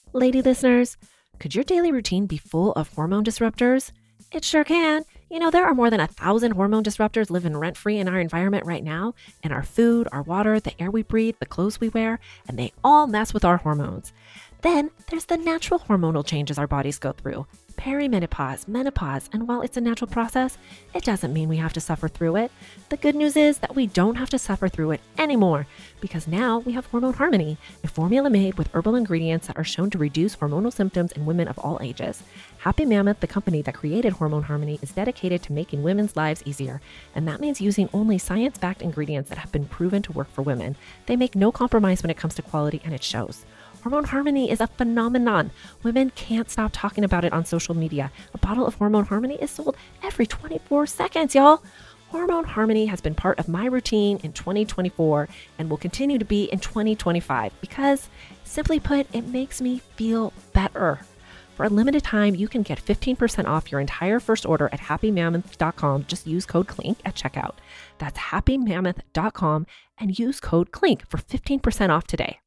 Lady listeners, could your daily routine be full of hormone disruptors? It sure can. There are more than 1,000 hormone disruptors living rent-free in our environment right now, in our food, our water, the air we breathe, the clothes we wear, and they all mess with our hormones. Then there's the natural hormonal changes our bodies go through, perimenopause, menopause, and while it's a natural process, it doesn't mean we have to suffer through it. The good news is that we don't have to suffer through it anymore, because now we have Hormone Harmony, a formula made with herbal ingredients that are shown to reduce hormonal symptoms in women of all ages. Happy Mammoth, the company that created Hormone Harmony, is dedicated to making women's lives easier, and that means using only science-backed ingredients that have been proven to work for women. They make no compromise when it comes to quality, and it shows. Hormone Harmony is a phenomenon. Women can't stop talking about it on social media. A bottle of Hormone Harmony is sold every 24 seconds, y'all. Hormone Harmony has been part of my routine in 2024 and will continue to be in 2025 because, simply put, it makes me feel better. For a limited time, you can get 15% off your entire first order at happymammoth.com. Just use code CLINK at checkout. That's happymammoth.com and use code CLINK for 15% off today.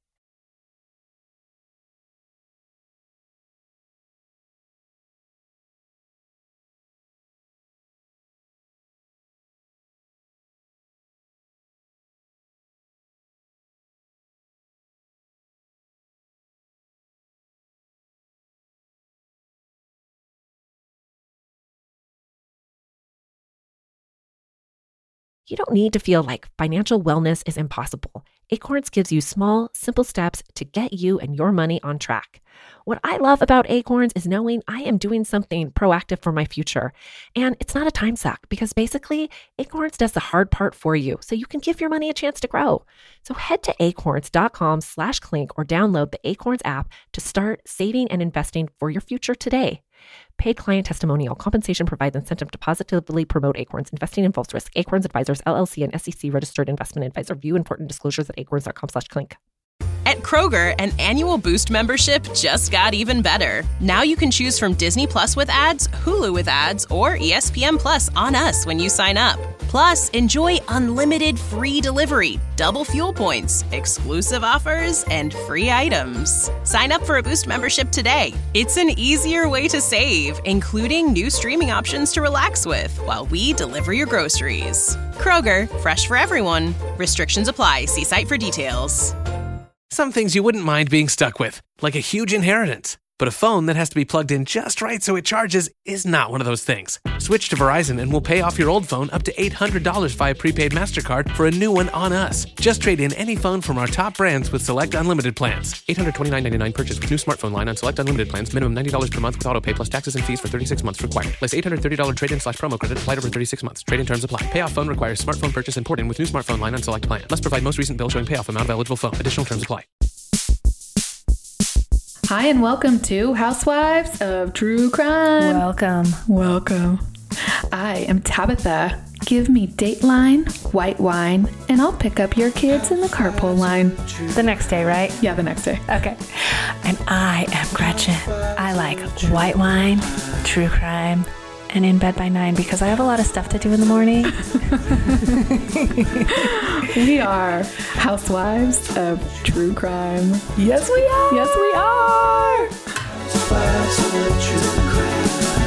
You don't need to feel like financial wellness is impossible. Acorns gives you small, simple steps to get you and your money on track. What I love about Acorns is knowing I am doing something proactive for my future. And it's not a time suck because basically Acorns does the hard part for you so you can give your money a chance to grow. So head to acorns.com/clink or download the Acorns app to start saving and investing for your future today. Paid client testimonial. Compensation provides incentive to positively promote Acorns. Investing involves risk. Acorns Advisors, LLC, and SEC registered investment advisor. View important disclosures at acorns.com/clink. At Kroger, an annual Boost membership just got even better. Now you can choose from Disney Plus with ads, Hulu with ads, or ESPN Plus on us when you sign up. Plus, enjoy unlimited free delivery, double fuel points, exclusive offers, and free items. Sign up for a Boost membership today. It's an easier way to save, including new streaming options to relax with while we deliver your groceries. Kroger, fresh for everyone. Restrictions apply. See site for details. Some things you wouldn't mind being stuck with, like a huge inheritance. But a phone that has to be plugged in just right so it charges is not one of those things. Switch to Verizon and we'll pay off your old phone up to $800 via prepaid MasterCard for a new one on us. Just trade in any phone from our top brands with select unlimited plans. $829.99 purchase with new smartphone line on select unlimited plans. Minimum $90 per month with autopay plus taxes and fees for 36 months required. Less $830 trade-in/promo credit applied over 36 months. Trade-in terms apply. Payoff phone requires smartphone purchase and port-in with new smartphone line on select plan. Must provide most recent bill showing payoff amount of eligible phone. Additional terms apply. Hi, and welcome to Housewives of True Crime. Welcome. I am Tabitha. Give me Dateline, white wine, and I'll pick up your kids in the carpool line. The next day, right? Yeah, the next day. Okay. And I am Gretchen. I like white wine, true crime, and in bed by 9 because I have a lot of stuff to do in the morning. We are Housewives of True Crime. Yes, we are. Yes, we are. Housewives of True Crime.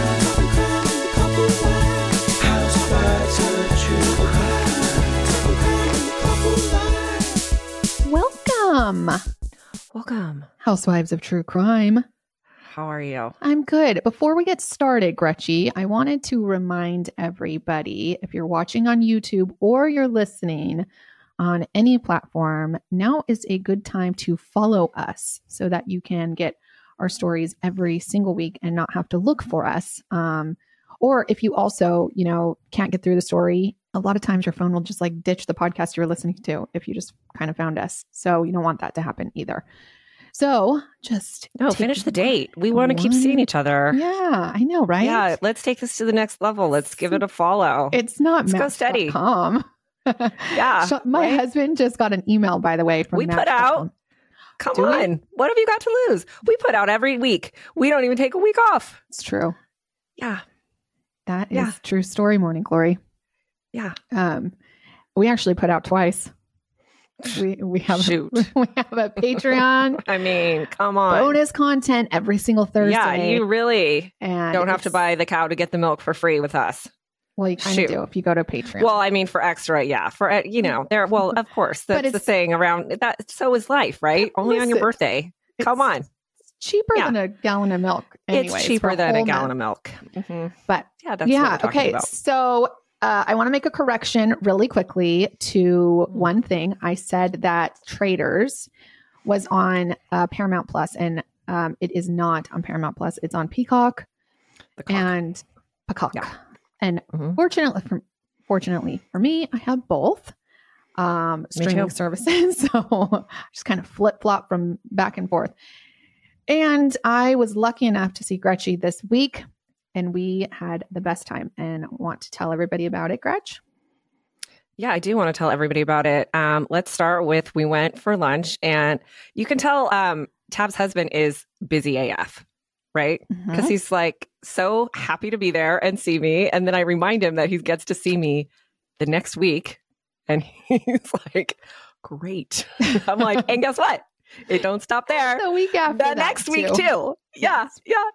Housewives of True Crime. Welcome. Housewives of True Crime. How are you? I'm good. Before we get started, Gretchen, I wanted to remind everybody, if you're watching on YouTube or you're listening on any platform, now is a good time to follow us so that you can get our stories every single week and not have to look for us. Or if you also, can't get through the story, a lot of times your phone will just like ditch the podcast you're listening to if you just kind of found us. So you don't want that to happen either. So just finish the date. We want to keep seeing each other. Yeah, I know, right? Yeah, let's take this to the next level. Let's give it a follow. It's not Let's go steady. Yeah. My husband just got an email, by the way, from we put out. Come on. What have you got to lose? We put out every week. We don't even take a week off. It's true. Yeah. That is true story, Morning Glory. Yeah. We actually put out twice. We have Shoot. we have a Patreon I mean, come on. bonus content every single Thursday. Yeah, you really and don't have to it's- buy the cow to get the milk for free with us. Well, you kind Shoot. of do if you go to Patreon. Well, I mean, for extra, yeah. For, there, well, of course. But That's the it's- thing around that. So is life, right? Only on your Listen, birthday. Come on. it's cheaper Yeah. than a gallon of milk. Anyways, It's for cheaper than a whole gallon milk. of milk. But Yeah, that's what we're talking okay. about. So I want to make a correction really quickly to one thing. I said that Traders was on Paramount Plus, and it is not on Paramount Plus. It's on Peacock The cock. and Peacock. Yeah. And Mhm. fortunately for me, I have both streaming too. services. So I just kind of flip flop from back and forth. And I was lucky enough to see Gretchen this week, and we had the best time and want to tell everybody about it. Gretch? Yeah, I do want to tell everybody about it. Let's start with we went for lunch, and you can tell Tab's husband is busy AF, right? Because he's like so happy to be there and see me. And then I remind him that he gets to see me the next week. And he's like, great. I'm like, and guess what? It don't stop there. The week after The that, next week too. Yeah.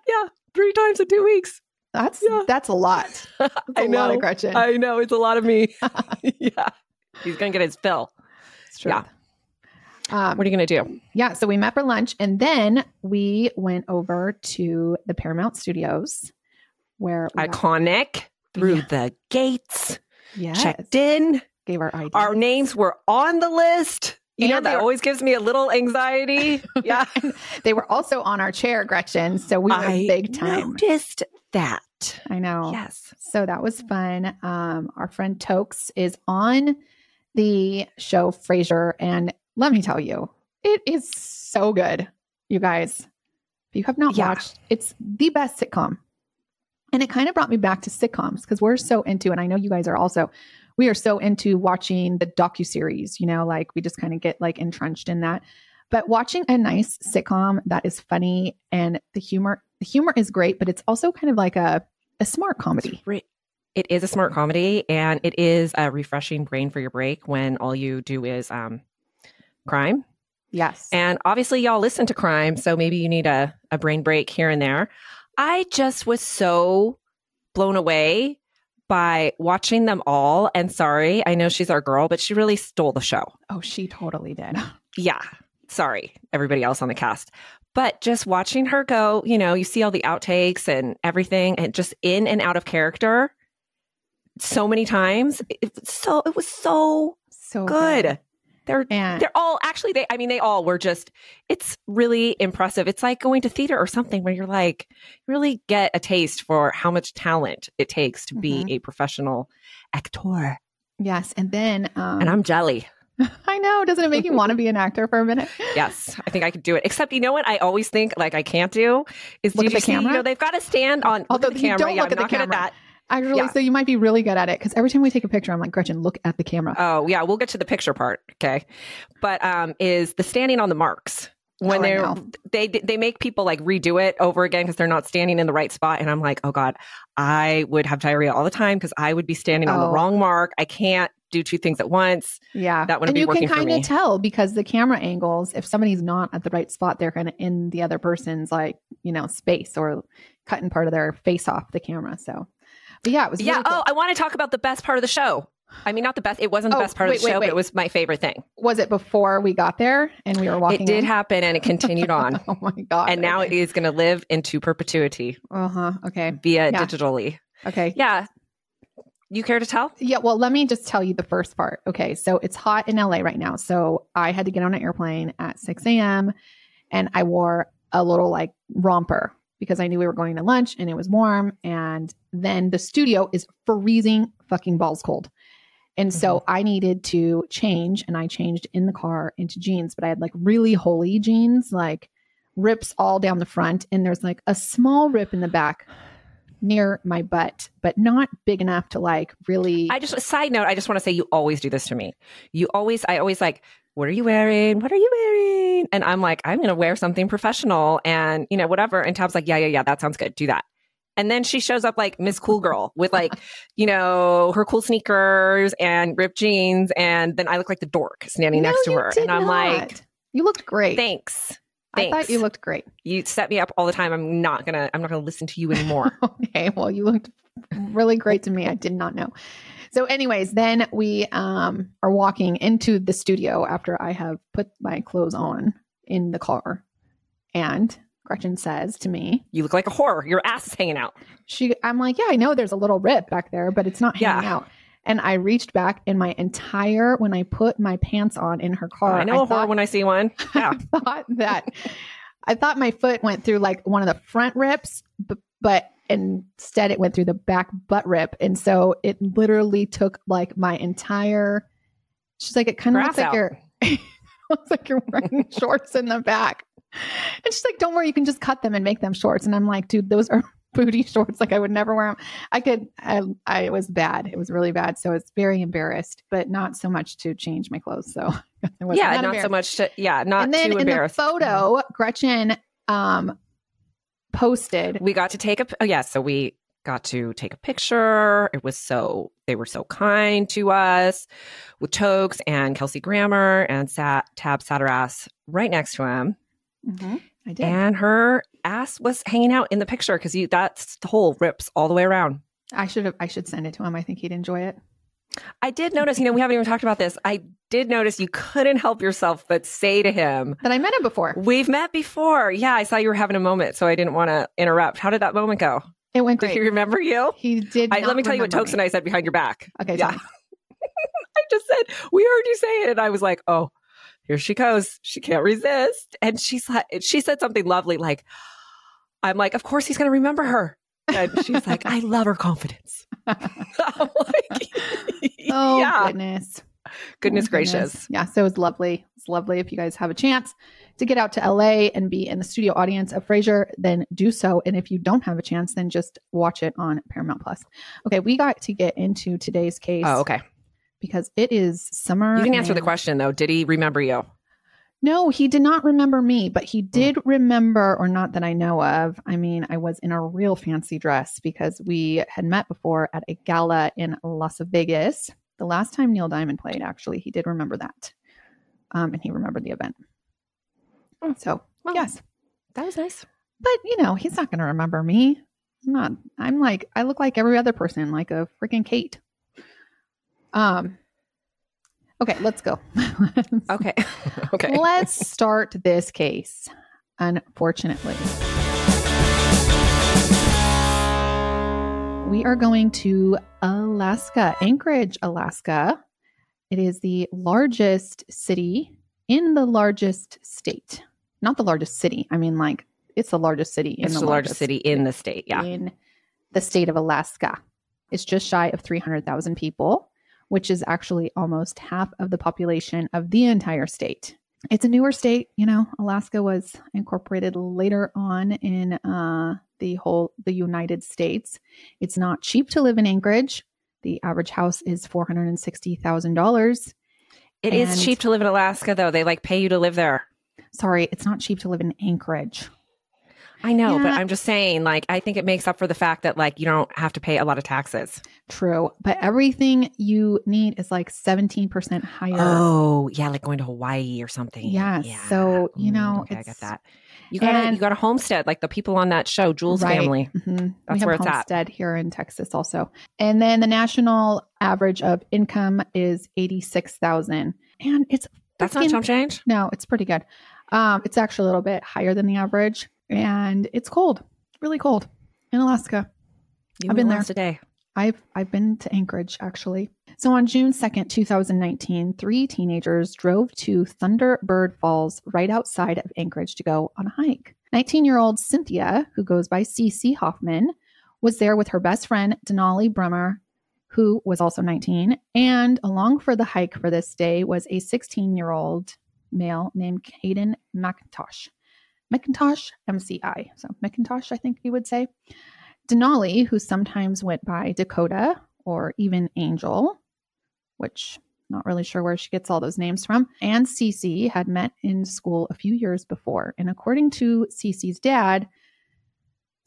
3 times in 2 weeks. That's Yeah. that's a lot. That's I a lot know. of Gretchen. I know. It's a lot of me. Yeah. He's going to get his fill. It's true. Yeah. What are you going to do? Yeah, so we met for lunch, and then we went over to the Paramount Studios where we got- Iconic through Yeah. the gates, yes, checked in. gave our ID. Our names were on the list. You know, And they that were- always gives me a little anxiety. Yeah. They were also on our chair, Gretchen. So we were I big time. noticed that. I know. Yes. So that was fun. Our friend Tokes is on the show Frasier, and let me tell you, it is so good, you guys. If you have not Yeah. watched, it's the best sitcom. And it kind of brought me back to sitcoms because we're so into, and I know you guys are also, we are so into watching the docuseries, you know, like we just kind of get like entrenched in that. But watching a nice sitcom that is funny and the humor is great, but it's also kind of like a smart comedy. It is a smart comedy, and it is a refreshing brain for your break when all you do is crime. Yes. And obviously, y'all listen to crime, so maybe you need a brain break here and there. I just was so blown away by watching them all. And sorry, I know she's our girl, but she really stole the show. Oh, she totally did. Yeah. Sorry, everybody else on the cast. But just watching her go, you know, you see all the outtakes and everything, and just in and out of character so many times. It was so So good. And They're all actually they all were just, it's really impressive. It's like going to theater or something where you're like, you really get a taste for how much talent it takes to be a professional actor. yes. And then, And I'm jelly. I know, doesn't it make you want to be an actor for a minute? Yes, I think I could do it. Except, you know what I always think like I can't do is Look do at the you see, camera? You know, they've got to stand on Although look at the you camera. don't Yeah, look I'm at the not good camera. that. Actually, Yeah. so you might be really good at it because every time we take a picture, I'm like, Gretchen, look at the camera. Oh yeah, we'll get to the picture part. Okay, but is the standing on the marks when Oh, I know. they make people like redo it over again because they're not standing in the right spot, and I'm like, oh god, I would have diarrhea all the time because I would be standing on the Oh. wrong mark. I can't do two things at once. Yeah. That wouldn't and be you can working for kind me. of tell because the camera angles, if somebody's not at the right spot, they're kind of in the other person's like, you know, space or cutting part of their face off the camera. So, but yeah, it was Yeah. really cool. Oh, I want to talk about the best part of the show. I mean, not the best. It wasn't the Oh, best part of the wait, show, but wait. it was my favorite thing. Was it before we got there and we were walking It did in? happen, and it continued on. Oh my God. And now it okay. is going to live into perpetuity Uh-huh. Okay. via Yeah. digitally. Okay. Yeah. You care to tell? Yeah, well, let me just tell you the first part. Okay, so it's hot in LA right now. So I had to get on an airplane at 6 a.m. and I wore a little like romper because I knew we were going to lunch and it was warm. And then the studio is freezing fucking balls cold. And so I needed to change, and I changed in the car into jeans, but I had like really holy jeans, like rips all down the front. And there's like a small rip in the back near my butt, but not big enough to like really. Side note, I just want to say you always do this to me. I always like, what are you wearing? What are you wearing? And I'm like, I'm going to wear something professional and, you know, whatever. And Tab's like, yeah, that sounds good. Do that. And then she shows up like Miss Cool Girl with like, her cool sneakers and ripped jeans. And then I look like the dork standing next to her. And I'm like, you looked great. Thanks. I thought you looked great. You set me up all the time. I'm not gonna listen to you anymore. Okay. Well, you looked really great to me. I did not know. So anyways, then we are walking into the studio after I have put my clothes on in the car. And Gretchen says to me, "You look like a whore. Your ass is hanging out." I'm like, yeah, I know there's a little rip back there, but it's not hanging out. And I reached back in when I put my pants on in her car. I know a whore when I see one. Yeah. I thought my foot went through like one of the front rips, but instead it went through the back butt rip. And so it literally took like my entire, she's like, it kind of looks like looks like you're wearing shorts in the back. And she's like, don't worry, you can just cut them and make them shorts. And I'm like, dude, those are booty shorts. Like I would never wear them. It was bad. It was really bad. So it's very embarrassed, but not so much to change my clothes. So not so much to, not and then too embarrassed. In the photo, Gretchen posted. We got to take so we got to take a picture. They were so kind to us with Tokes and Kelsey Grammer, and Tab sat her ass right next to him. Mm-hmm. I did. And her ass was hanging out in the picture because that's the whole rips all the way around. I should send it to him. I think he'd enjoy it. I did notice, we haven't even talked about this. I did notice you couldn't help yourself but say to him that I met him before. We've met before. Yeah, I saw you were having a moment, so I didn't want to interrupt. How did that moment go? It went great. Did he remember you? He did. Let me tell you what Tokes and I said behind your back. Okay. Yeah. I just said, we heard you say it. And I was like, oh, here she goes. She can't resist. And she said something lovely. Like, I'm like, of course he's going to remember her. And she's like, I love her confidence. I'm like, goodness. Goodness gracious. Yeah. So it was lovely. It's lovely. If you guys have a chance to get out to LA and be in the studio audience of Frasier, then do so. And if you don't have a chance, then just watch it on Paramount Plus. Okay. We got to get into today's case. Oh, okay. Because it is summer. You didn't answer the question though. Did he remember you? No, he did not remember me, but he did remember, or not that I know of. I mean, I was in a real fancy dress because we had met before at a gala in Las Vegas. The last time Neil Diamond played, actually, he did remember that. And he remembered the event. So, yes. That was nice. But, he's not going to remember me. I look like every other person, like a freaking Kate. Okay, let's go. Okay. Okay. Let's start this case, unfortunately. We are going to Alaska, Anchorage, Alaska. It is the largest city in the largest state. Not the largest city. I mean, like, it's the largest city in the largest city in the state. Yeah. In the state of Alaska. It's just shy of 300,000 people, which is actually almost half of the population of the entire state. It's a newer state. Alaska was incorporated later on in the United States. It's not cheap to live in Anchorage. The average house is $460,000. It is cheap to live in Alaska, though. They pay you to live there. Sorry, it's not cheap to live in Anchorage. I know, but I'm just saying, I think it makes up for the fact that, you don't have to pay a lot of taxes. True. But everything you need is 17% higher. Oh, yeah, like going to Hawaii or something. Yes. Yeah. So, okay, I get that. You got a homestead, like the people on that show, Jules Family. Mm-hmm. That's where it's at. Homestead here in Texas also. And then the national average of income is $86,000. And that's not chump change? No, it's pretty good. It's actually a little bit higher than the average. And it's cold, really cold in Alaska. I've been there today. I've been to Anchorage, actually. So on June 2nd, 2019, 3 teenagers drove to Thunderbird Falls right outside of Anchorage to go on a hike. 19-year-old Cynthia, who goes by Cece Hoffman, was there with her best friend, Denali Brummer, who was also 19. And along for the hike for this day was a 16-year-old male named Caden McIntosh. McIntosh, MCI. So McIntosh, I think you would say. Denali, who sometimes went by Dakota or even Angel, which I'm not really sure where she gets all those names from, and Cece had met in school a few years before. And according to Cece's dad,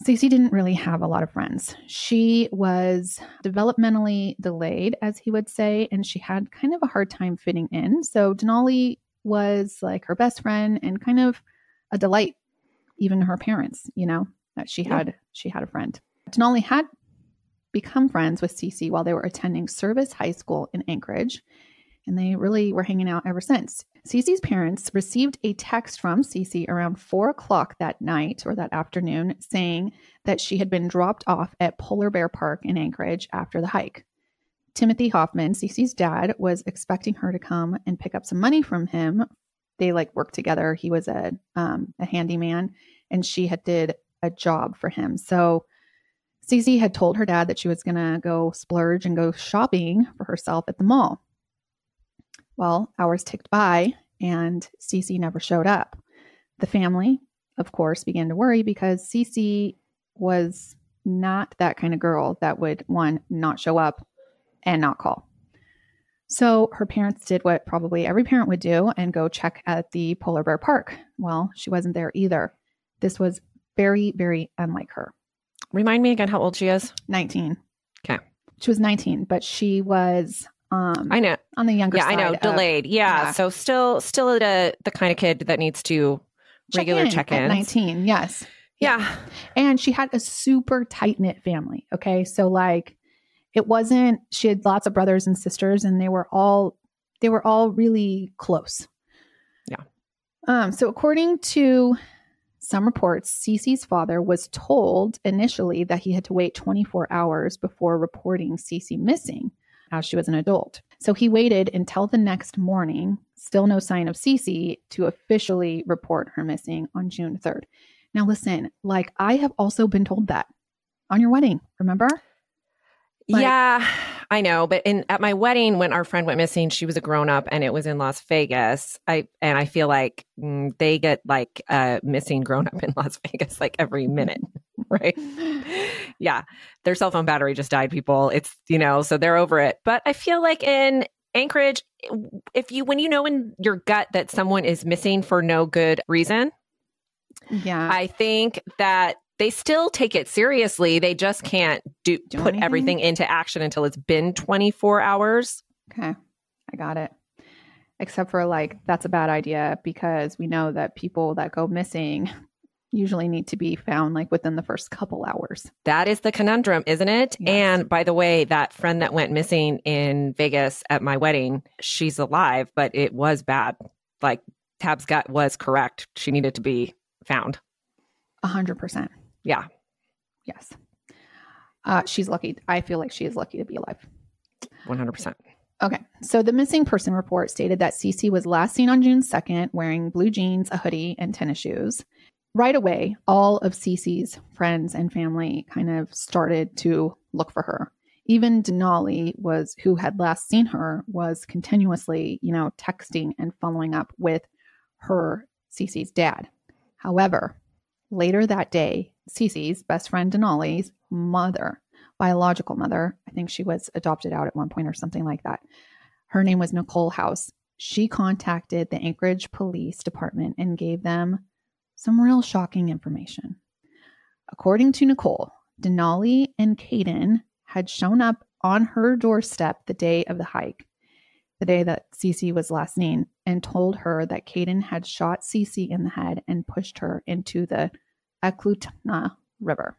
Cece didn't really have a lot of friends. She was developmentally delayed, as he would say, and she had kind of a hard time fitting in. So Denali was like her best friend and kind of a delight, even to her parents, that she had a friend. Denali had become friends with Cece while they were attending Service High School in Anchorage, and they really were hanging out ever since. Cece's parents received a text from Cece around 4 o'clock that night or that afternoon saying that she had been dropped off at Polar Bear Park in Anchorage after the hike. Timothy Hoffman, Cece's dad, was expecting her to come and pick up some money from him. They worked together. He was a handyman, and she had did a job for him. So Cece had told her dad that she was going to go splurge and go shopping for herself at the mall. Well, hours ticked by and Cece never showed up. The family, of course, began to worry because Cece was not that kind of girl that would, one, not show up and not call. So her parents did what probably every parent would do and go check at the Polar Bear Park. Well, she wasn't there either. This was very, very unlike her. Remind me again how old she is. 19. Okay. She was 19, but she was I know on the younger side. Yeah, I know. Delayed. Yeah. So still the kind of kid that needs to regular check-ins. 19. Yes. Yeah. And she had a super tight-knit family. Okay. So it wasn't, she had lots of brothers and sisters and they were all really close. Yeah. So according to some reports, Cece's father was told initially that he had to wait 24 hours before reporting Cece missing as she was an adult. So he waited until the next morning, still no sign of Cece, to officially report her missing on June 3rd. Now listen, I have also been told that on your wedding, remember? Yeah, I know. But at my wedding, when our friend went missing, she was a grown up and it was in Las Vegas. I feel like they get missing grown up in Las Vegas every minute, right? Yeah. Their cell phone battery just died, people. It's, so they're over it. But I feel like in Anchorage, when you know in your gut that someone is missing for no good reason, yeah, I think that they still take it seriously. They just can't put anything? Everything into action until it's been 24 hours. Okay. I got it. Except for that's a bad idea because we know that people that go missing usually need to be found within the first couple hours. That is the conundrum, isn't it? Yes. And by the way, that friend that went missing in Vegas at my wedding, she's alive, but it was bad. Tab's gut was correct. She needed to be found. 100%. Yeah. Yes. She's lucky. I feel like she is lucky to be alive. 100%. Okay. So the missing person report stated that Cece was last seen on June 2nd wearing blue jeans, a hoodie, and tennis shoes. Right away, all of Cece's friends and family kind of started to look for her. Even Denali who had last seen her, was continuously, texting and following up with Cece's dad. However, later that day, Cece's best friend Denali's biological mother, I think she was adopted out at one point or something like that. Her name was Nicole House. She contacted the Anchorage Police Department and gave them some real shocking information. According to Nicole, Denali and Caden had shown up on her doorstep the day of the hike, the day that Cece was last seen, and told her that Caden had shot Cece in the head and pushed her into the Eklutna River.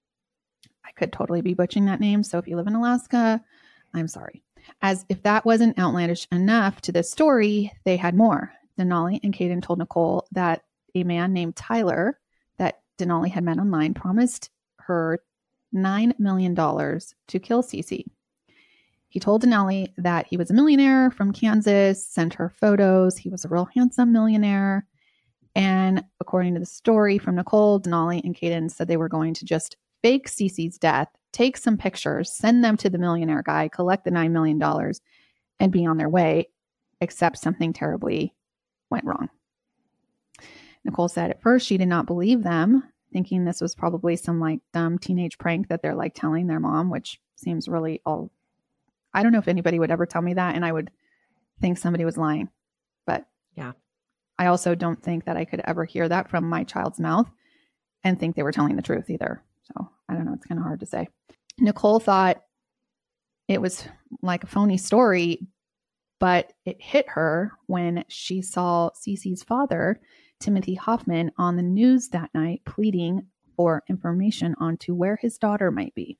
I could totally be butchering that name, so if you live in Alaska, I'm sorry. As if that wasn't outlandish enough to this story, they had more. Denali and Caden told Nicole that a man named Tyler that Denali had met online promised her $9 million to kill Cece. He told Denali that he was a millionaire from Kansas, sent her photos. He was a real handsome millionaire. And according to the story from Nicole, Denali and Caden said they were going to just fake Cece's death, take some pictures, send them to the millionaire guy, collect the $9 million, and be on their way, except something terribly went wrong. Nicole said at first she did not believe them, thinking this was probably some dumb teenage prank that they're telling their mom, which seems really I don't know if anybody would ever tell me that, and I would think somebody was lying. But yeah, I also don't think that I could ever hear that from my child's mouth and think they were telling the truth either. So I don't know. It's kind of hard to say. Nicole thought it was like a phony story, but it hit her when she saw Cece's father, Timothy Hoffman, on the news that night pleading for information onto where his daughter might be.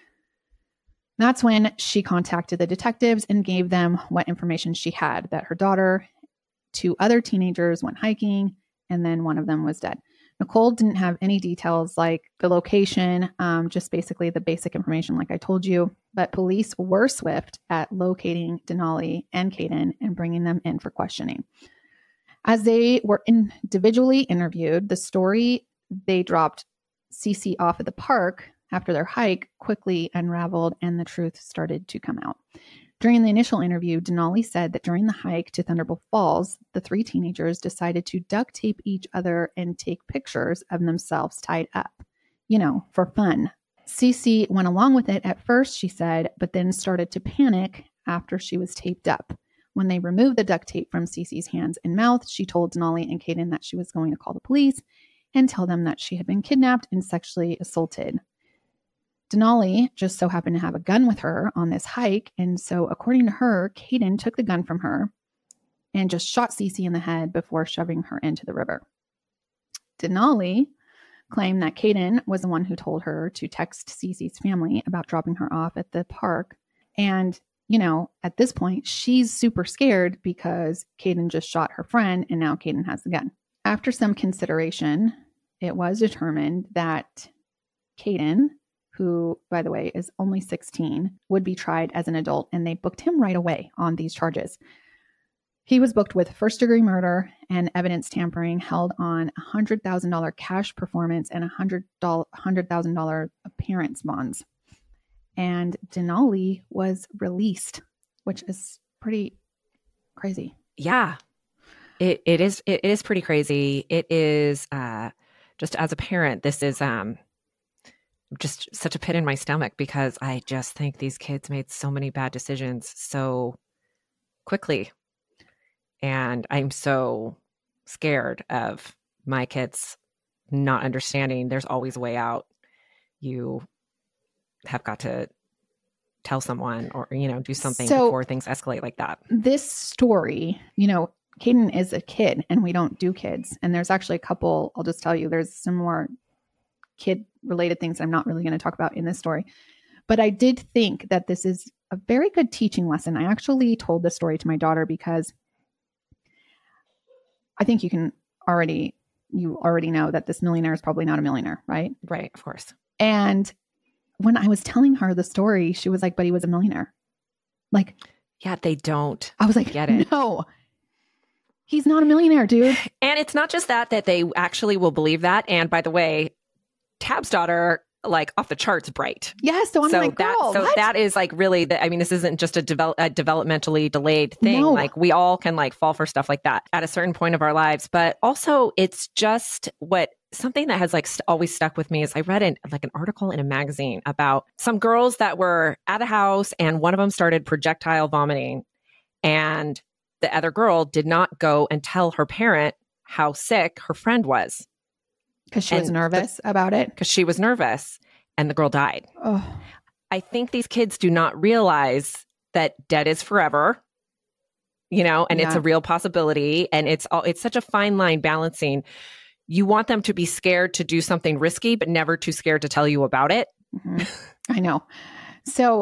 That's when she contacted the detectives and gave them what information she had, that her daughter, 2 other teenagers went hiking, and then one of them was dead. Nicole didn't have any details like the location, just basically the basic information like I told you. But police were swift at locating Denali and Caden and bringing them in for questioning. As they were individually interviewed, the story they dropped Cece off at the park after their hike quickly unraveled and the truth started to come out. During the initial interview, Denali said that during the hike to Thunderbolt Falls, the 3 teenagers decided to duct tape each other and take pictures of themselves tied up, for fun. Cece went along with it at first, she said, but then started to panic after she was taped up. When they removed the duct tape from Cece's hands and mouth, she told Denali and Caden that she was going to call the police and tell them that she had been kidnapped and sexually assaulted. Denali just so happened to have a gun with her on this hike, and so according to her, Caden took the gun from her and just shot Cece in the head before shoving her into the river. Denali claimed that Caden was the one who told her to text Cece's family about dropping her off at the park. And, at this point, she's super scared because Caden just shot her friend and now Caden has the gun. After some consideration, it was determined that Caden, who, by the way, is only 16, would be tried as an adult, and they booked him right away on these charges. He was booked with first-degree murder and evidence tampering, held on $100,000 cash performance and $100,000 appearance bonds. And Denali was released, which is pretty crazy. Yeah, it is pretty crazy. It is just as a parent, this is just such a pit in my stomach because I just think these kids made so many bad decisions so quickly. And I'm so scared of my kids not understanding there's always a way out. You have got to tell someone or, do something before things escalate like that. This story, Caden is a kid and we don't do kids. And there's actually a couple, I'll just tell you, there's some more kid related things I'm not really going to talk about in this story. But I did think that this is a very good teaching lesson. I actually told this story to my daughter because I think you already know that this millionaire is probably not a millionaire, right? Right, of course. And when I was telling her the story, she was like, but he was a millionaire. Like, yeah, they don't. I was like, get it. No, he's not a millionaire, dude. And it's not just that they actually will believe that. And by the way, Tab's daughter, like off the charts bright. Yes. So I'm like, girl, that is like really, this isn't just a developmentally delayed thing. No. Like we all can like fall for stuff like that at a certain point of our lives. But also it's just something that has like always stuck with me is I read an article in a magazine about some girls that were at a house and one of them started projectile vomiting and the other girl did not go and tell her parent how sick her friend was. Because she was nervous about it? Because she was nervous and the girl died. Oh. I think these kids do not realize that dead is forever, and it's a real possibility. And it's such a fine line balancing. You want them to be scared to do something risky, but never too scared to tell you about it. Mm-hmm. I know. So,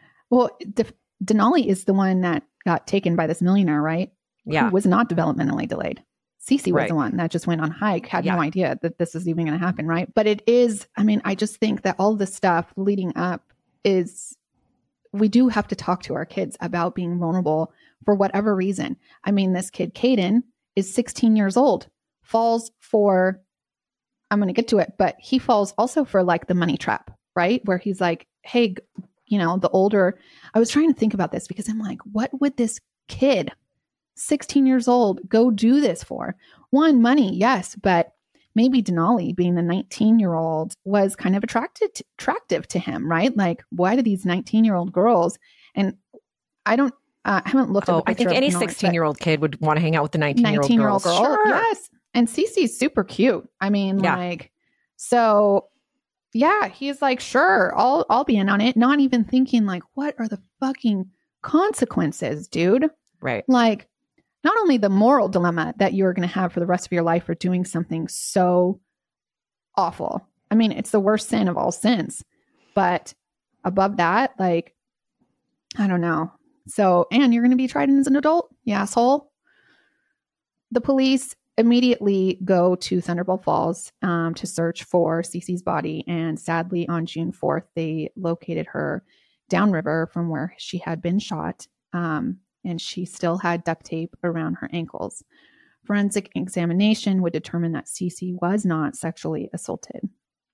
Denali is the one that got taken by this millionaire, right? Yeah. Who was not developmentally delayed. Cece was right. the one that just went on hike, had no idea that this is even going to happen, right? But it is, I just think that all this stuff leading up is, we do have to talk to our kids about being vulnerable for whatever reason. This kid, Caden, is 16 years old, falls for, I'm going to get to it, but he falls also for like the money trap, right? Where he's like, hey, the older, I was trying to think about this because I'm like, what would this kid 16 years old go do this for? One, money, yes, but maybe Denali, being the 19-year-old, was kind of attractive to him, right? Like, why do these 19-year-old girls, and I haven't looked at the I think any 16-year-old kid would want to hang out with the 19-year-old girl. Sure. Yes. And Cece's super cute. So Yeah, he's like, sure, I'll be in on it. Not even thinking like, what are the fucking consequences, dude? Right. Like, not only the moral dilemma that you're going to have for the rest of your life for doing something so awful. I mean, it's the worst sin of all sins. But above that, like, I don't know. So, and you're going to be tried as an adult, you asshole. The police immediately go to Thunderbolt Falls to search for Cece's body. And sadly, on June 4th, they located her downriver from where she had been shot. And she still had duct tape around her ankles. Forensic examination would determine that Cece was not sexually assaulted.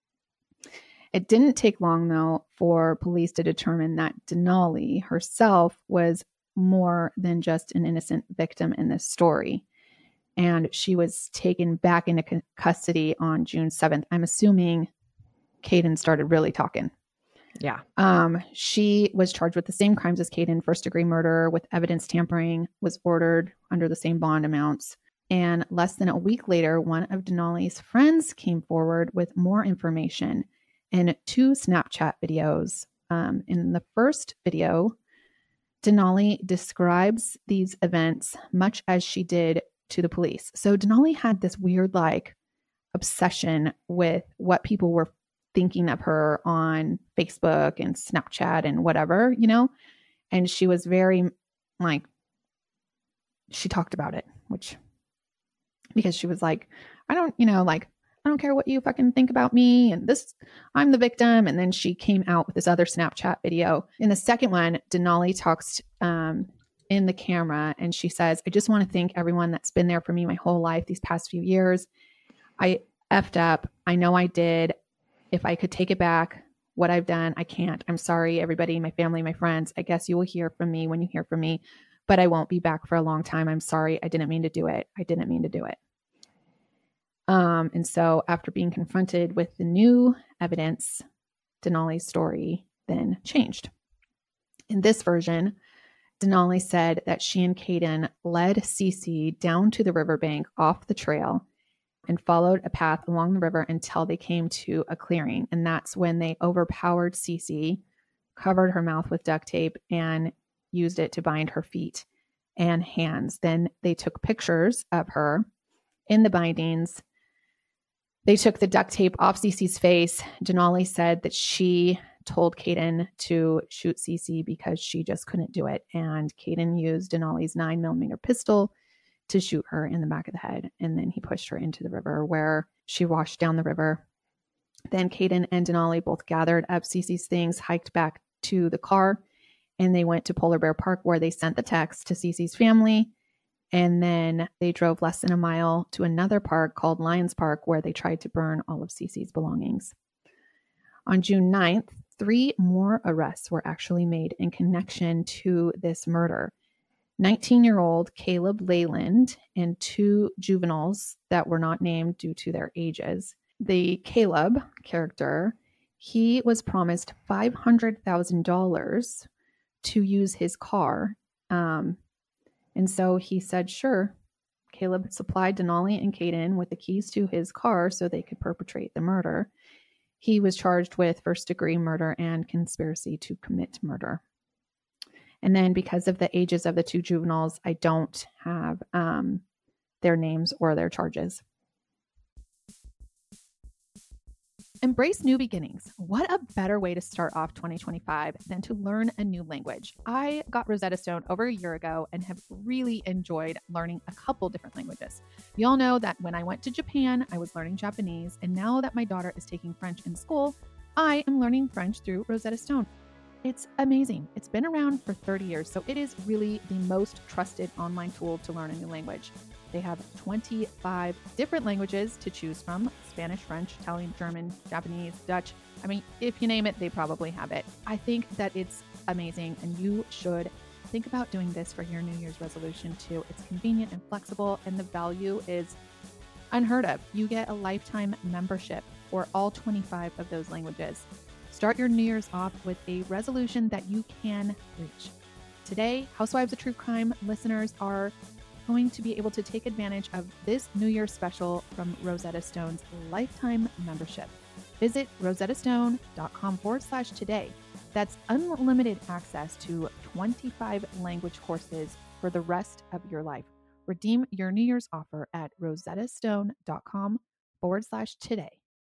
It didn't take long, though, for police to determine that Denali herself was more than just an innocent victim in this story. And she was taken back into custody on June 7th. I'm assuming Kayden started really talking. Yeah. She was charged with the same crimes as Kayden, first-degree murder with evidence tampering, was ordered under the same bond amounts. And less than a week later, one of Denali's friends came forward with more information in 2 Snapchat videos. In the first video, Denali describes these events much as she did to the police. So Denali had this weird like obsession with what people were thinking of her on Facebook and Snapchat and whatever, you know, and she was very like, she talked about it, which because she was like, I don't care what you fucking think about me and this, I'm the victim. And then she came out with this other Snapchat video. In the second one, Denali talks in the camera and she says, I just want to thank everyone that's been there for me my whole life, these past few years. I effed up. I know I did. If I could take it back, what I've done, I can't. I'm sorry, everybody, my family, my friends. I guess you will hear from me when you hear from me, but I won't be back for a long time. I'm sorry. I didn't mean to do it. I didn't mean to do it. And so after being confronted with the new evidence, Denali's story then changed. In this version, Denali said that she and Kayden led Cece down to the riverbank off the trail and followed a path along the river until they came to a clearing. And that's when they overpowered Cece, covered her mouth with duct tape, and used it to bind her feet and hands. Then they took pictures of her in the bindings. They took the duct tape off Cece's face. Denali said that she told Kayden to shoot Cece because she just couldn't do it. And Kayden used Denali's 9mm pistol to shoot her in the back of the head. And then he pushed her into the river where she washed down the river. Then Kayden and Denali both gathered up Cece's things, hiked back to the car, and they went to Polar Bear Park where they sent the text to Cece's family. And then they drove less than a mile to another park called Lions Park where they tried to burn all of Cece's belongings. On June 9th, 3 more arrests were actually made in connection to this murder. 19-year-old Caleb Leyland and 2 juveniles that were not named due to their ages. The Caleb character, he was promised $500,000 to use his car. And so he said, sure. Caleb supplied Denali and Kayden with the keys to his car so they could perpetrate the murder. He was charged with first-degree murder and conspiracy to commit murder. And then because of the ages of the 2 juveniles, I don't have their names or their charges. Embrace new beginnings. What a better way to start off 2025 than to learn a new language. I got Rosetta Stone over a year ago and have really enjoyed learning a couple different languages. You all know that when I went to Japan, I was learning Japanese, and now that my daughter is taking French in school, I am learning French through Rosetta Stone. It's amazing. It's been around for 30 years, so it is really the most trusted online tool to learn a new language. They have 25 different languages to choose from: Spanish, French, Italian, German, Japanese, Dutch. I mean, if you name it, they probably have it. I think that it's amazing, and you should think about doing this for your New Year's resolution too. It's convenient and flexible, and the value is unheard of. You get a lifetime membership for all 25 of those languages. Start your New Year's off with a resolution that you can reach. Today, Housewives of True Crime listeners are going to be able to take advantage of this New Year's special from Rosetta Stone's lifetime membership. Visit rosettastone.com/today. That's unlimited access to 25 language courses for the rest of your life. Redeem your New Year's offer at rosettastone.com/today.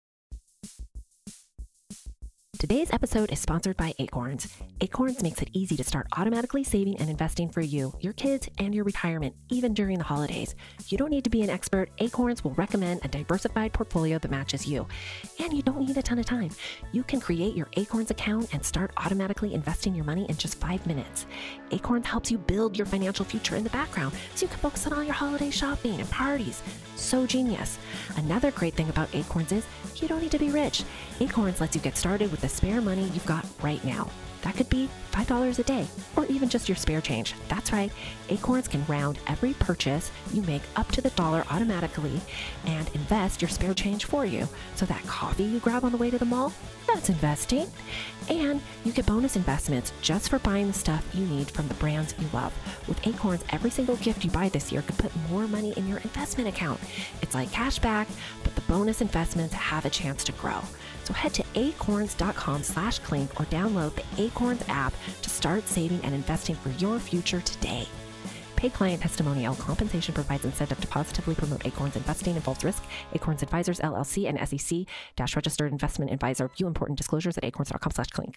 Today's episode is sponsored by Acorns. Acorns makes it easy to start automatically saving and investing for you, your kids, and your retirement, even during the holidays. You don't need to be an expert. Acorns will recommend a diversified portfolio that matches you. And you don't need a ton of time. You can create your Acorns account and start automatically investing your money in just 5 minutes. Acorns helps you build your financial future in the background so you can focus on all your holiday shopping and parties. So genius. Another great thing about Acorns is you don't need to be rich. Acorns lets you get started with the spare money you've got right now. That could be $5 a day, or even just your spare change. That's right, Acorns can round every purchase you make up to the dollar automatically and invest your spare change for you. So that coffee you grab on the way to the mall, that's investing. And you get bonus investments just for buying the stuff you need from the brands you love. With Acorns, every single gift you buy this year could put more money in your investment account. It's like cash back, but the bonus investments have a chance to grow. So head to acorns.com/clink or download the Acorns app to start saving and investing for your future today. Paid client testimonial compensation provides incentive to positively promote Acorns investing, involves risk. Acorns Advisors LLC and SEC-registered investment advisor. View important disclosures at acorns.com/clink.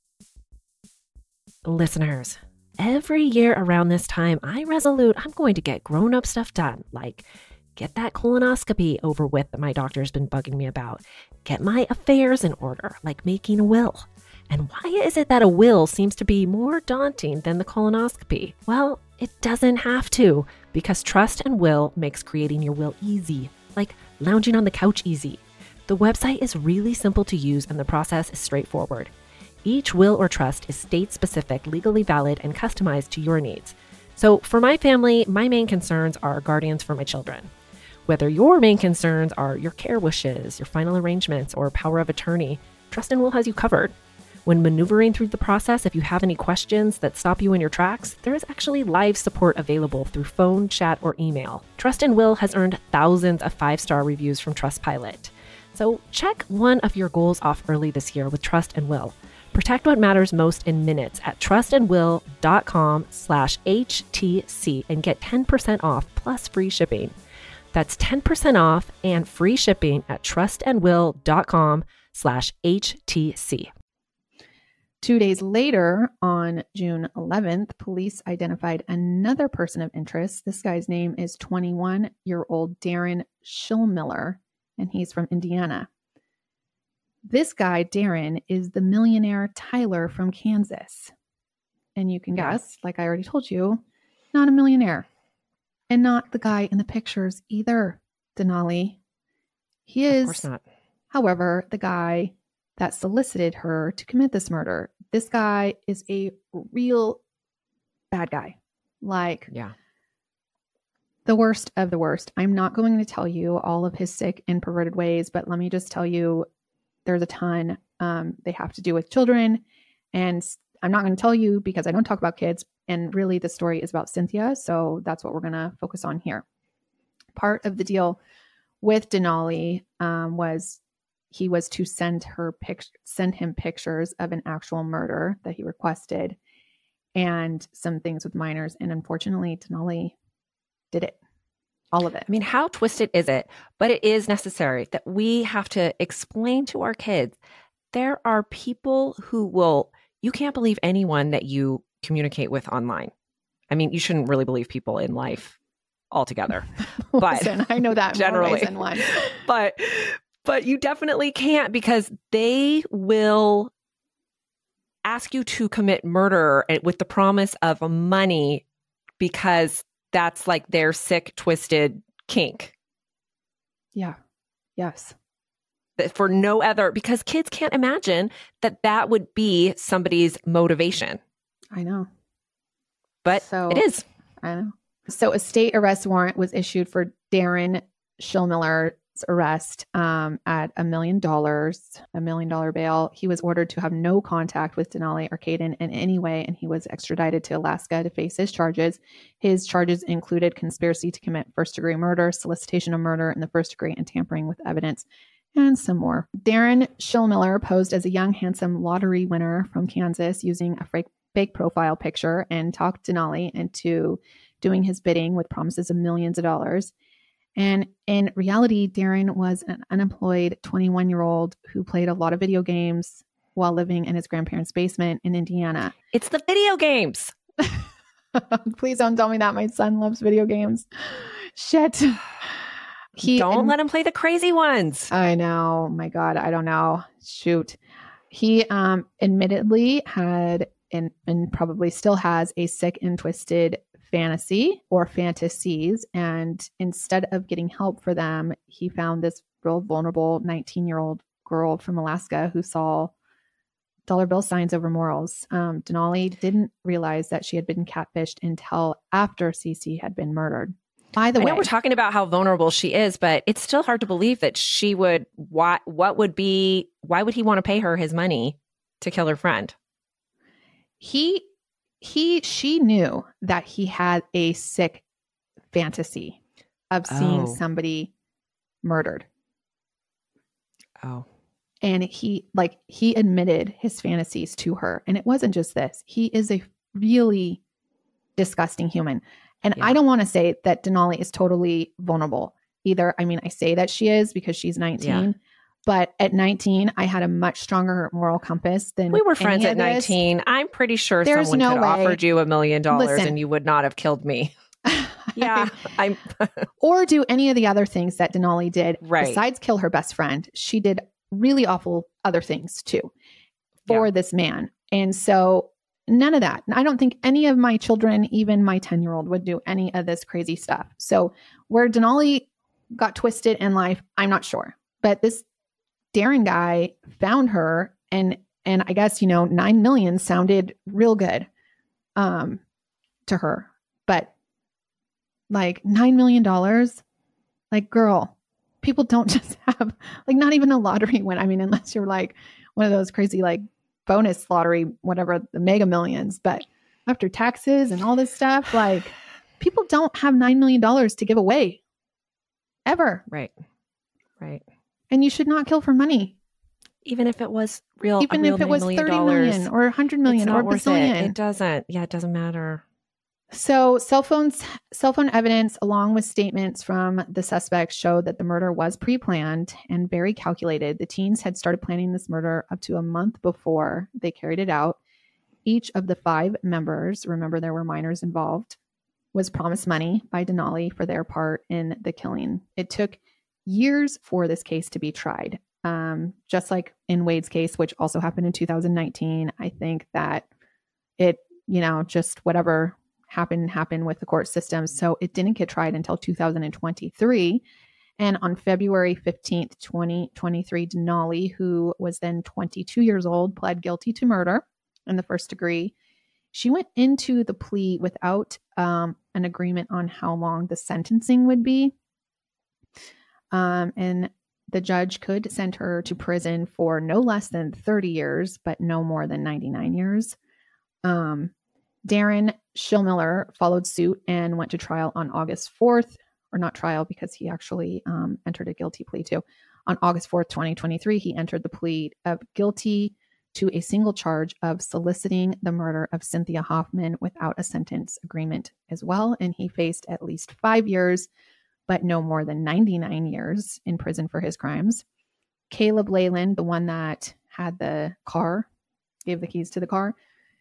Listeners, every year around this time, I'm going to get grown-up stuff done, like get that colonoscopy over with that my doctor's been bugging me about. Get my affairs in order, like making a will. And why is it that a will seems to be more daunting than the colonoscopy? Well, it doesn't have to, because Trust and Will makes creating your will easy, like lounging on the couch easy. The website is really simple to use and the process is straightforward. Each will or trust is state-specific, legally valid, and customized to your needs. So for my family, my main concerns are guardians for my children. Whether your main concerns are your care wishes, your final arrangements, or power of attorney, Trust and Will has you covered. When maneuvering through the process, if you have any questions that stop you in your tracks, there is actually live support available through phone, chat, or email. Trust and Will has earned thousands of 5-star reviews from Trustpilot. So check one of your goals off early this year with Trust and Will. Protect what matters most in minutes at trustandwill.com/HTC and get 10% off plus free shipping. That's 10% off and free shipping at trustandwill.com/HTC. 2 days later, on June 11th, police identified another person of interest. This guy's name is 21-year-old Darren Schillmiller, and he's from Indiana. This guy, Darren, is the millionaire Tyler from Kansas. And you can guess, like I already told you, not a millionaire. And not the guy in the pictures either, Denali. He is, Of course not. however, the guy that solicited her to commit this murder. This guy is a real bad guy. Like, the worst of the worst. I'm not going to tell you all of his sick and perverted ways, but let me just tell you, there's a ton. They have to do with children. And I'm not going to tell you because I don't talk about kids. And really, the story is about Cynthia. So that's what we're going to focus on here. Part of the deal with Denali was he was to send him pictures of an actual murder that he requested and some things with minors. And unfortunately, Denali did it. All of it. I mean, how twisted is it? But it is necessary that we have to explain to our kids there are people who you can't believe anyone that you communicate with online. I mean, you shouldn't really believe people in life altogether. But listen, I know that generally, more ways than one. But you definitely can't, because they will ask you to commit murder with the promise of money because that's like their sick, twisted kink. Yeah. Yes. For no other, because kids can't imagine that would be somebody's motivation. I know. But it is. I know. So a state arrest warrant was issued for Darren Schillmiller's arrest at $1 million bail. He was ordered to have no contact with Denali or Caden in any way, and he was extradited to Alaska to face his charges. His charges included conspiracy to commit first-degree murder, solicitation of murder in the first degree, and tampering with evidence. and some more. Darren Schillmiller posed as a young, handsome lottery winner from Kansas using a fake profile picture and talked Denali into doing his bidding with promises of millions of dollars. And in reality, Darren was an unemployed 21-year-old who played a lot of video games while living in his grandparents' basement in Indiana. It's the video games. Please don't tell me that my son loves video games. Shit. Don't let him play the crazy ones. I know. My God, I don't know. Shoot. He admittedly had and probably still has a sick and twisted fantasy or fantasies. And instead of getting help for them, he found this real vulnerable 19-year-old girl from Alaska who saw dollar bill signs over morals. Denali didn't realize that she had been catfished until after Cece had been murdered. By the way, I know we're talking about how vulnerable she is, but it's still hard to believe that she would. Why would he want to pay her his money to kill her friend? She knew that he had a sick fantasy of seeing somebody murdered. Oh. And he admitted his fantasies to her. And it wasn't just this. He is a really disgusting human. And I don't want to say that Denali is totally vulnerable either. I mean, I say that she is because she's 19. But at 19, I had a much stronger moral compass than we were friends at 19. I'm pretty sure someone could have offered you $1 million and you would not have killed me. Yeah. Or do any of the other things that Denali did right. Besides kill her best friend. She did really awful other things too for this man. And so none of that. I don't think any of my children, even my 10-year-old, would do any of this crazy stuff. So where Denali got twisted in life, I'm not sure. But this Darren guy found her and I guess, $9 million sounded real good to her. But like $9 million, like, girl, people don't just have like not even a lottery win. I mean, unless you're like one of those crazy like bonus lottery, whatever, the Mega Millions. But after taxes and all this stuff, like people don't have $9 million to give away ever. Right. Right. And you should not kill for money. Even if it was real, even if it was $30 million or $100 million or $1 It doesn't. Yeah, it doesn't matter. So cell phone evidence, along with statements from the suspects, showed that the murder was pre-planned and very calculated. The teens had started planning this murder up to a month before they carried it out. Each of the 5 members, remember there were minors involved, was promised money by Denali for their part in the killing. It took years for this case to be tried. Just like in Wade's case, which also happened in 2019, I think that it, just whatever happened with the court system. So it didn't get tried until 2023. And on February 15th, 2023, Denali, who was then 22 years old, pled guilty to murder in the first degree. She went into the plea without an agreement on how long the sentencing would be. And the judge could send her to prison for no less than 30 years, but no more than 99 years. Darren Schillmiller followed suit and went to trial on August 4th, or not trial because he actually entered a guilty plea too. On August 4th, 2023, he entered the plea of guilty to a single charge of soliciting the murder of Cynthia Hoffman without a sentence agreement as well. And he faced at least 5 years, but no more than 99 years in prison for his crimes. Caleb Leyland, the one that had the car, gave the keys to the car,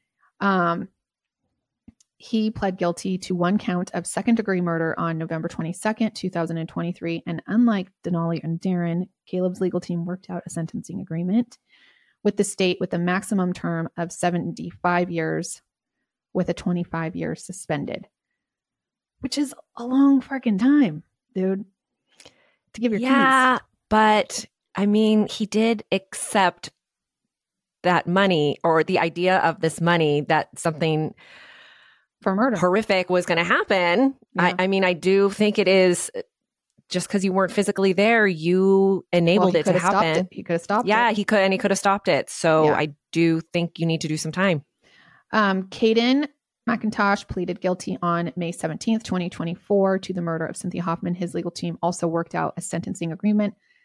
he pled guilty to 1 count of second-degree murder on November 22nd, 2023. And unlike Denali and Darren, Caleb's legal team worked out a sentencing agreement with the state with a maximum term of 75 years with a 25-year suspended, which is a long freaking time, dude, to give your keys. Yeah, but I mean, he did accept that money or the idea of this money that something for murder horrific was going to happen. Yeah. I mean, I do think it is just because you weren't physically there, you enabled it to happen. He could have stopped it. Yeah, he could, and he could have stopped it. So Yeah. I do think you need to do some time. Caden McIntosh pleaded guilty on May 17th, 2024 to the murder of Cynthia Hoffman. His legal team also worked out a sentencing agreement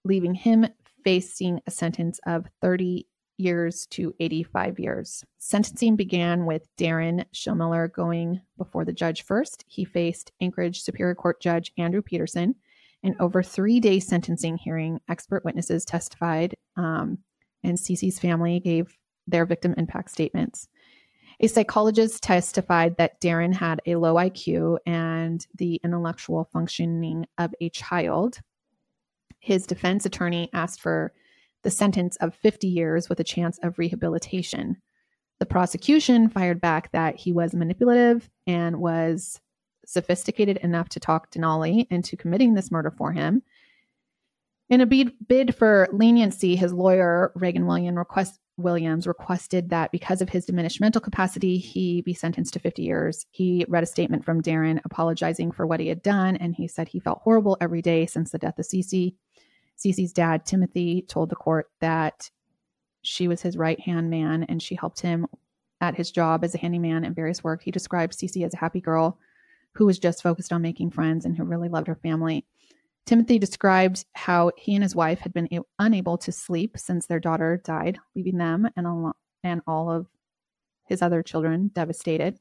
leaving him facing a sentence of 30 years to 85 years. Sentencing began with Darren Schillmiller going before the judge first. He faced Anchorage Superior Court Judge Andrew Peterson. In over 3-day sentencing hearing, expert witnesses testified, and Cece's family gave their victim impact statements. A psychologist testified that Darren had a low IQ and the intellectual functioning of a child. His defense attorney asked for the sentence of 50 years with a chance of rehabilitation. The prosecution fired back that he was manipulative and was sophisticated enough to talk Denali into committing this murder for him. In a bid for leniency, his lawyer, Reagan Williams, requested that because of his diminished mental capacity, he be sentenced to 50 years. He read a statement from Darren apologizing for what he had done, and he said he felt horrible every day since the death of Cece. Cece's dad, Timothy, told the court that she was his right-hand man, and she helped him at his job as a handyman and various work. He described Cece as a happy girl who was just focused on making friends and who really loved her family. Timothy described how he and his wife had been unable to sleep since their daughter died, leaving them and all of his other children devastated.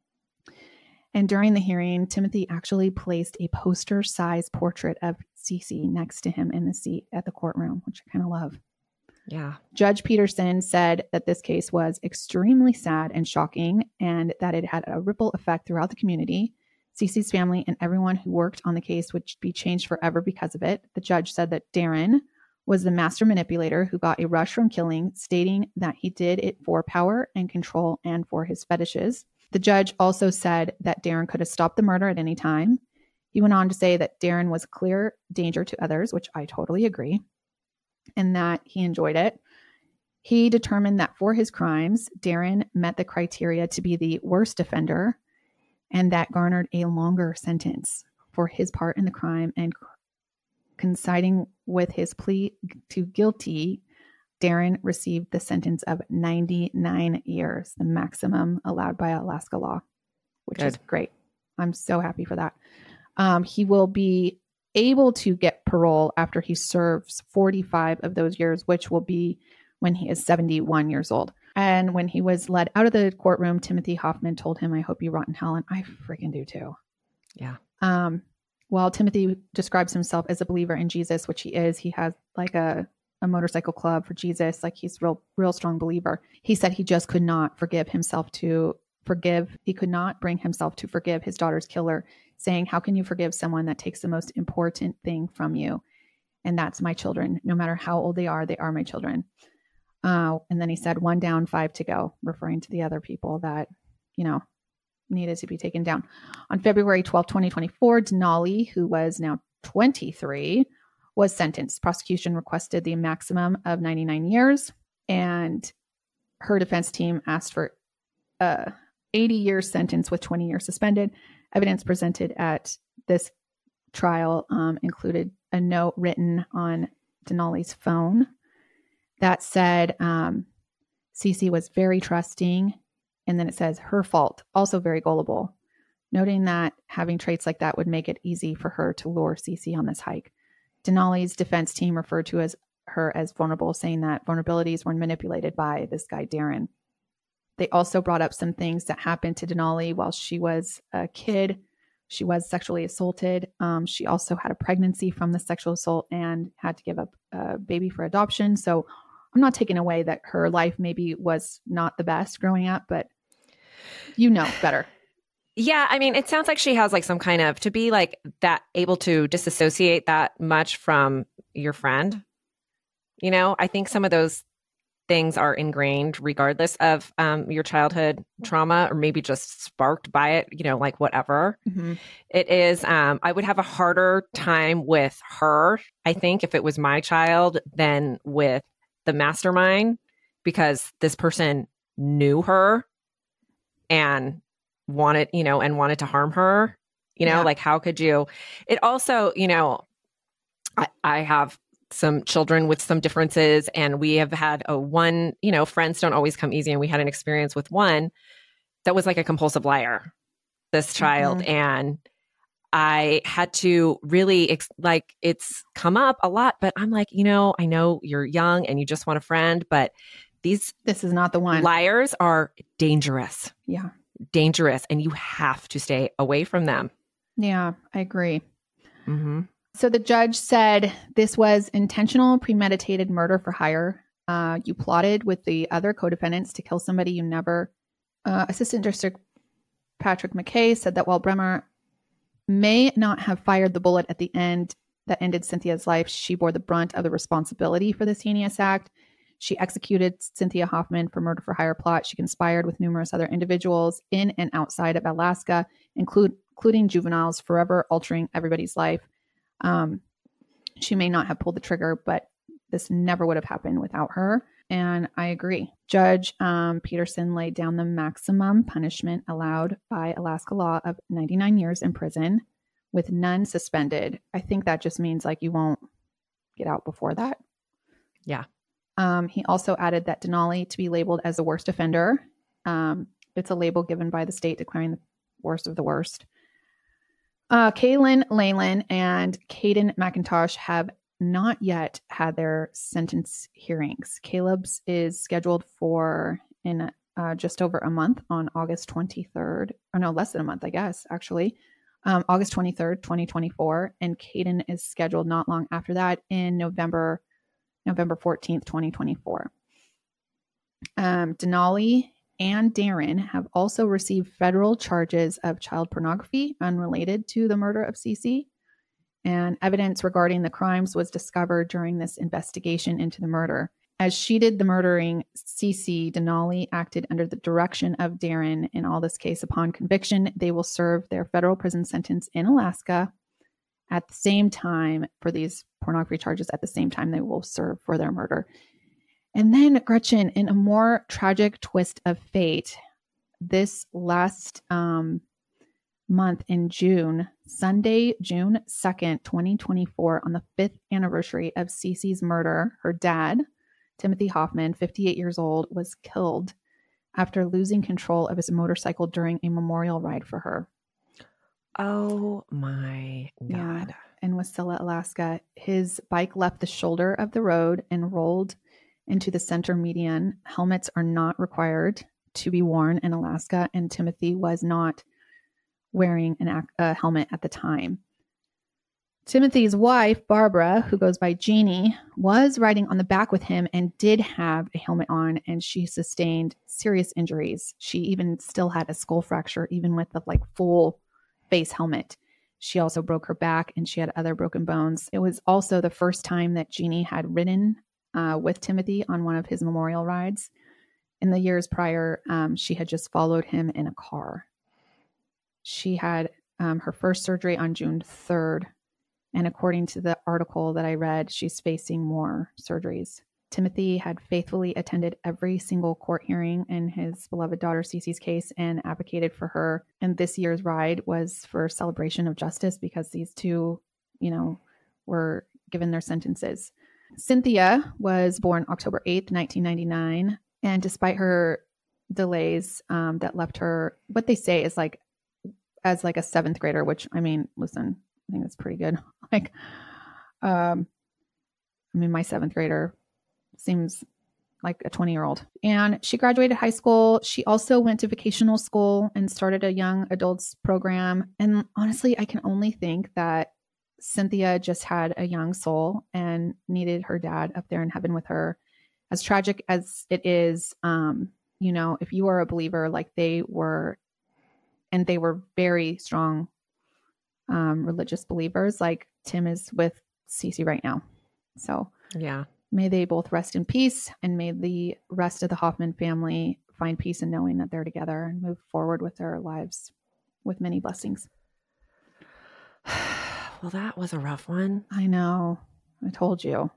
And during the hearing, Timothy actually placed a poster-sized portrait of Cece next to him in the seat at the courtroom, which I kind of love. Yeah. Judge Peterson said that this case was extremely sad and shocking and that it had a ripple effect throughout the community. Cece's family and everyone who worked on the case would be changed forever because of it. The judge said that Darren was the master manipulator who got a rush from killing, stating that he did it for power and control and for his fetishes. The judge also said that Darren could have stopped the murder at any time. He went on to say that Darren was a clear danger to others, which I totally agree, and that he enjoyed it. He determined that for his crimes, Darren met the criteria to be the worst offender, and that garnered a longer sentence for his part in the crime. And coinciding with his plea to guilty, Darren received the sentence of 99 years, the maximum allowed by Alaska law, which is great. I'm so happy for that. He will be able to get parole after he serves 45 of those years, which will be when he is 71 years old. And when he was led out of the courtroom, Timothy Hoffman told him, "I hope you rot in hell." And I freaking do too. Yeah. While Timothy describes himself as a believer in Jesus, which he is, he has like a motorcycle club for Jesus. Like he's real strong believer. He said he just could not forgive himself to forgive. He could not bring himself to forgive his daughter's killer, saying, "How can you forgive someone that takes the most important thing from you? And that's my children. No matter how old they are my children." And then he said, 1 down, 5 to go, referring to the other people that, needed to be taken down. On February 12, 2024, Denali, who was now 23, was sentenced. Prosecution requested the maximum of 99 years, and her defense team asked for 80-year sentence with 20 years suspended. Evidence presented at this trial included a note written on Denali's phone that said Cece was very trusting, and then it says her fault, also very gullible, noting that having traits like that would make it easy for her to lure Cece on this hike. Denali's defense team referred to her as vulnerable, saying that vulnerabilities were manipulated by this guy, Darren. They also brought up some things that happened to Denali while she was a kid. She was sexually assaulted. She also had a pregnancy from the sexual assault and had to give up a baby for adoption. So I'm not taking away that her life maybe was not the best growing up, but better. Yeah. I mean, it sounds like she has like some kind of, to be like that, able to disassociate that much from your friend. I think some of those things are ingrained regardless of your childhood trauma, or maybe just sparked by it, like whatever it is. I would have a harder time with her, I think, if it was my child than with the mastermind, because this person knew her and wanted to harm her, like how could you? It also, I have some children with some differences, and we have had friends don't always come easy. And we had an experience with one that was like a compulsive liar, this child. And I had to really it's come up a lot, but I'm like, I know you're young and you just want a friend, but this is not the one. Liars are dangerous. Yeah. Dangerous. And you have to stay away from them. Yeah, I agree. Mm-hmm. So the judge said this was intentional, premeditated murder for hire. You plotted with the other co-defendants to kill somebody you never. Assistant District Patrick McKay said that while Bremer may not have fired the bullet at the end that ended Cynthia's life, she bore the brunt of the responsibility for this heinous act. She executed Cynthia Hoffman for murder for hire plot. She conspired with numerous other individuals in and outside of Alaska, including juveniles, forever altering everybody's life. She may not have pulled the trigger, but this never would have happened without her. And I agree. Judge Peterson laid down the maximum punishment allowed by Alaska law of 99 years in prison with none suspended. I think that just means like you won't get out before that. Yeah. He also added that Denali to be labeled as the worst offender. It's a label given by the state declaring the worst of the worst. Kaylin Leyland and Caden McIntosh have not yet had their sentence hearings. Caleb's is scheduled for in just over a month on August 23rd. Or no, less than a month, I guess, actually. August 23rd, 2024. And Caden is scheduled not long after that in November 14th, 2024. Denali and Darren have also received federal charges of child pornography unrelated to the murder of Cece. And evidence regarding the crimes was discovered during this investigation into the murder. As she did the murdering, Cece, Denali acted under the direction of Darren in all this case. Upon conviction, they will serve their federal prison sentence in Alaska at the same time for these pornography charges. At the same time, they will serve for their murder. And then, Gretchen, in a more tragic twist of fate, this last month in June, Sunday, June 2nd, 2024, on the 5th anniversary of Cece's murder, her dad, Timothy Hoffman, 58 years old, was killed after losing control of his motorcycle during a memorial ride for her. Oh my God. Yeah, in Wasilla, Alaska. His bike left the shoulder of the road and rolled into the center median. Helmets are not required to be worn in Alaska, and Timothy was not wearing a helmet at the time. Timothy's wife, Barbara, who goes by Jeannie, was riding on the back with him and did have a helmet on, and she sustained serious injuries. She even still had a skull fracture, even with the full face helmet. She also broke her back and she had other broken bones. It was also the first time that Jeannie had ridden with Timothy on one of his memorial rides. In the years prior, she had just followed him in a car. She had her first surgery on June 3rd. And according to the article that I read, she's facing more surgeries. Timothy had faithfully attended every single court hearing in his beloved daughter Cece's case and advocated for her. And this year's ride was for celebration of justice because these two, were given their sentences. Cynthia was born October 8th, 1999. And despite her delays that left her, what they say is as a seventh grader, which listen, I think that's pretty good. My seventh grader seems like a 20-year-old. And she graduated high school. She also went to vocational school and started a young adults program. And honestly, I can only think that Cynthia just had a young soul and needed her dad up there in heaven with her. As tragic as it is, if you are a believer like they were, and they were very strong religious believers, like Tim is with Cece right now. So yeah, may they both rest in peace, and may the rest of the Hoffman family find peace in knowing that they're together and move forward with their lives with many blessings. Well, that was a rough one. I know. I told you.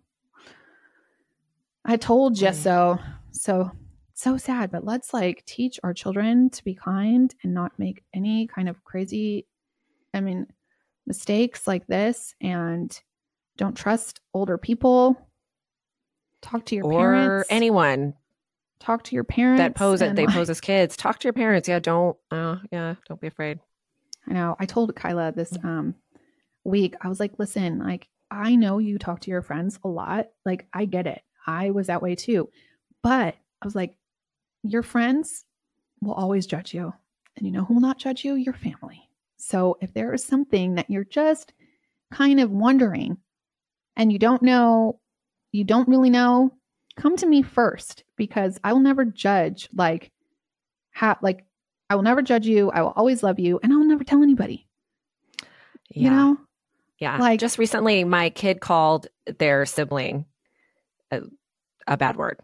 So sad, but let's teach our children to be kind and not make any kind of crazy, mistakes like this, and don't trust older people. Talk to your parents. Or anyone. Talk to your parents. They pose as kids. Talk to your parents. Yeah, don't be afraid. I know. I told Kyla this week, I was like, listen, like, I know you talk to your friends a lot. Like, I get it. I was that way too. But I was like, your friends will always judge you. And you know who will not judge you? Your family. So if there is something that you're just kind of wondering and you don't really know, come to me first, because I will never judge. I will never judge you. I will always love you, and I will never tell anybody. Yeah. You know? Yeah. Like, just recently, my kid called their sibling a bad word.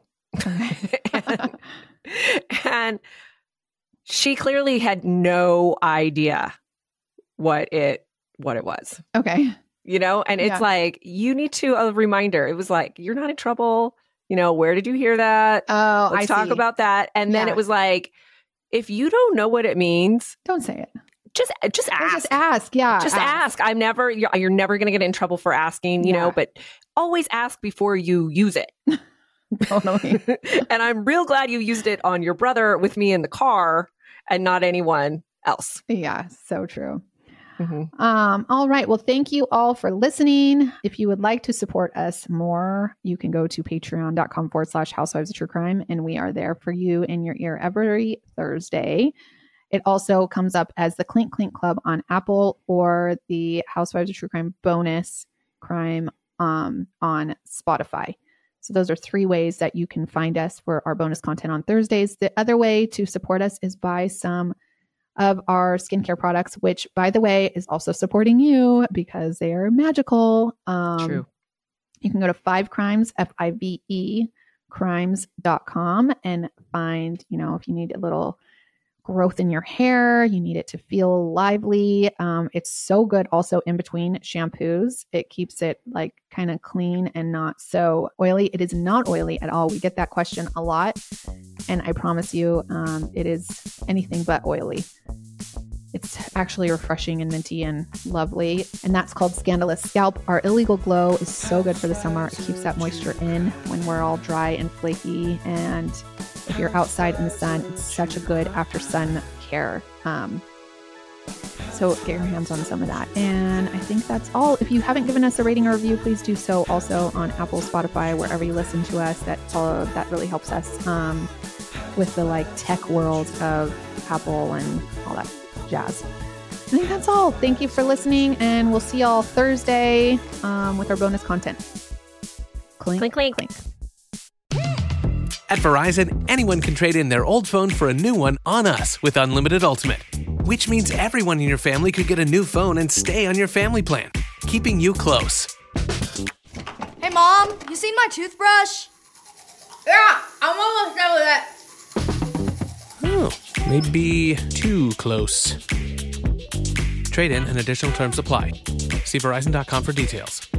and she clearly had no idea what it was. Okay. You know, and it's like, you need to a reminder. It was like, you're not in trouble. You know, where did you hear that? Oh, Let's talk about that. And then it was like, if you don't know what it means, don't say it. Just ask. Just ask. Yeah. Just ask. You're never going to get in trouble for asking, you know, but always ask before you use it. Totally. And I'm real glad you used it on your brother with me in the car and not anyone else. Yeah. So true. Mm-hmm. All right. Well, thank you all for listening. If you would like to support us more, you can go to patreon.com/Housewives of True Crime, and we are there for you in your ear every Thursday. It also comes up as the Clink Clink Club on Apple, or the Housewives of True Crime bonus crime on Spotify. So those are 3 ways that you can find us for our bonus content on Thursdays. The other way to support us is buy some of our skincare products, which, by the way, is also supporting you because they are magical. True. You can go to 5crimes, FIVE, crimes.com, and find, you know, if you need a little growth in your hair, you need it to feel lively. It's so good also in between shampoos. It keeps it like kind of clean and not so oily. It is not oily at all. We get that question a lot, and I promise you, it is anything but oily. It's actually refreshing and minty and lovely. And that's called Scandalous Scalp. Our Illegal Glow is so good for the summer. It keeps that moisture in when we're all dry and flaky. And if you're outside in the sun, it's such a good after sun care. So get your hands on some of that. And I think that's all. If you haven't given us a rating or review, please do so also on Apple, Spotify, wherever you listen to us. That really helps us with the like tech world of Apple and all that jazz. I think that's all. Thank you for listening, and we'll see y'all Thursday with our bonus content. Clink, Clink, clink. clink. At Verizon, anyone can trade in their old phone for a new one on us with Unlimited Ultimate, which means everyone in your family could get a new phone and stay on your family plan, keeping you close. Hey, Mom, you seen my toothbrush? Yeah, I'm almost done with it. Oh, maybe too close. Trade in and additional terms apply. See Verizon.com for details.